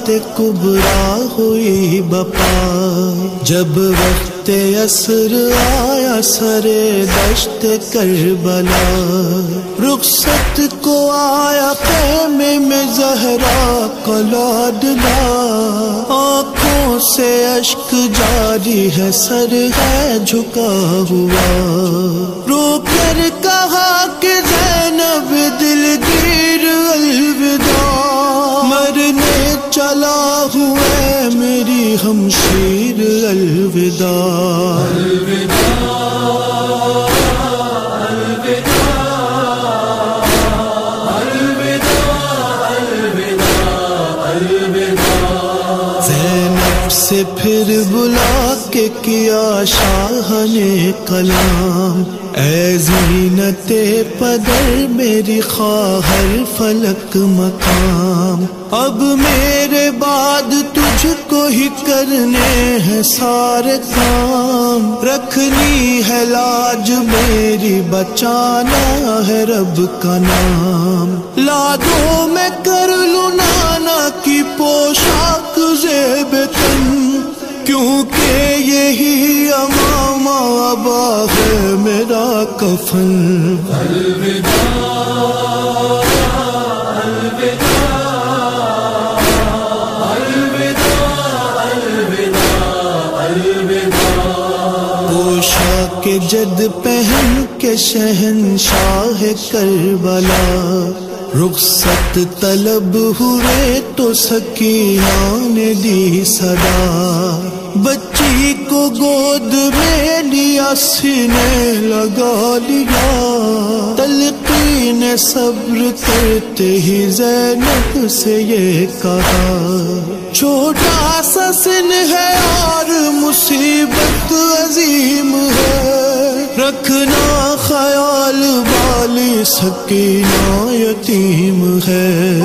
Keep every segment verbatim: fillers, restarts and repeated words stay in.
کبریٰ ہوئی بپا، جب وقت عصر آیا سرے دشت کربلا، رخصت کو آیا خیمے میں زہرا کا لاڈلا، آنکھوں سے اشک جاری ہے سر ہے جھکا ہوا، رو کر کہا کہ زینب دلگیر الوداع، مرنے چلا ہوا میری ہمشیر الوداع، زینب سے پھر بلا کے کیا شاہ نے کلام، اے زینت پدر میری خواہر فلک مقام، اب میرے بعد تجھ کو ہی کرنے ہیں سارے کام، رکھنی ہے لاج میری بچانا ہے رب کا نام، لادوں میں کر لوں نانا کی پوشاک زیب تن، کیونکہ یہی امامہ ابا ہے میرا کفن، الوداع کے جد پہن کے شہنشاہ کربلا، رخصت طلب ہوئے تو سکینہ نے دی صدا، بچی کو گود میں لیا سینے لگا لیا، تلقین صبر کرتے ہی زینب سے یہ کہا، چھوٹا سا سن ہے اور مصیبت عظیم ہے، رکھنا خیال والی سکینہ یتیم ہے،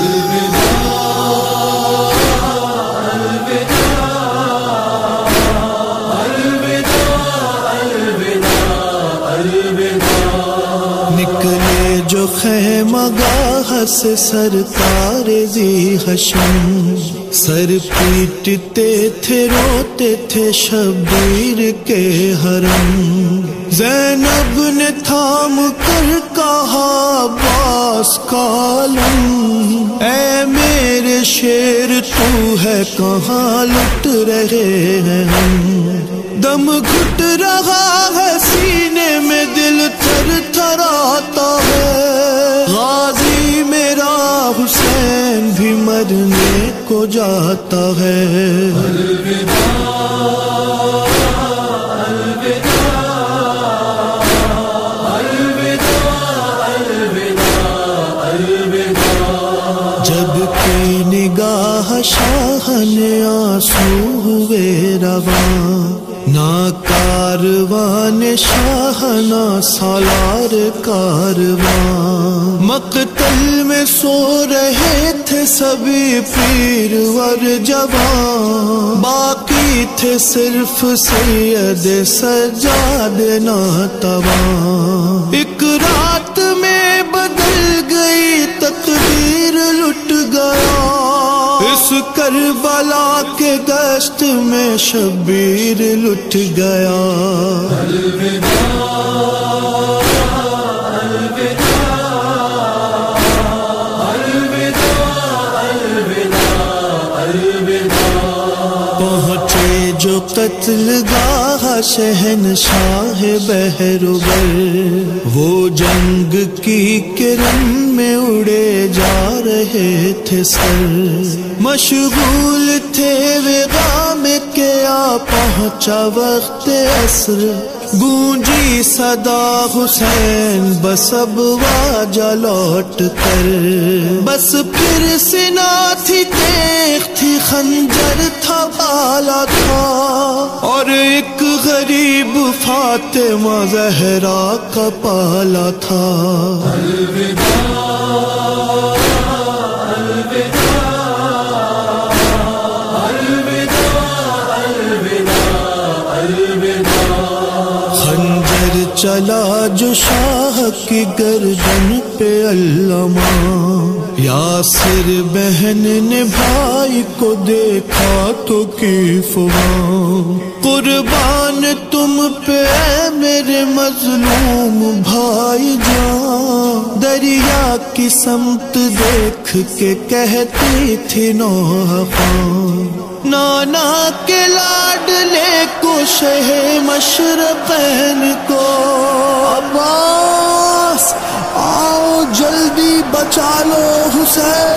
نکلے جو خیمہ گاہ سے سرکار ذی حشم، سر پیٹتے تھے روتے تھے شبیر کے حرم، زینب نے تھام کر کہا عباس کا علم، اے میرے شیر تو ہے کہاں لٹ رہے ہیں ہم، دم گھٹ رہا ہے سینے میں دل تھر تھراتا ہے، غازی میرا حسین بھی مرنے کو جاتا ہے، الوداع نگاہ شاہ نے آنسو ہوئے رواں، نہ کاروان شاہ نہ سالار کارواں، مقتل میں سو رہے تھے سبھی پیر ور جوان، باقی تھے صرف سید سجاد ناتواں، ایک رات میں بدل گئی تقدیر لٹ گیا، اس کربلا کے دشت میں شبیر لٹ گیا، الوداع پہنچے جو قتل گاہ شہنشاہ بہروبر، وہ جنگ کی کرن میں اڑے جا رہے تھے سر، مشغول تھے وغام کے آ پہنچا وقت عصر، گونجی صدا حسین بس اب واجہ لوٹ کر، بس پھر سنا تھی تیغ تھی خنجر تھا بالا تھا، اور ایک غریب فاطمہ زہرا کا پالا تھا، الوداع چلا جو شاہ کی گردن پہ علامہ، یاسر بہن نے بھائی کو دیکھا تو کی فغاں، قربان تم پہ میرے مظلوم بھائی جان، دریا کی سمت دیکھ کے کہتی تھی نوحقاں، نانا کے لاڈلے کو شہ مشرقین کو، عباس آؤ جلدی بچا لو حسین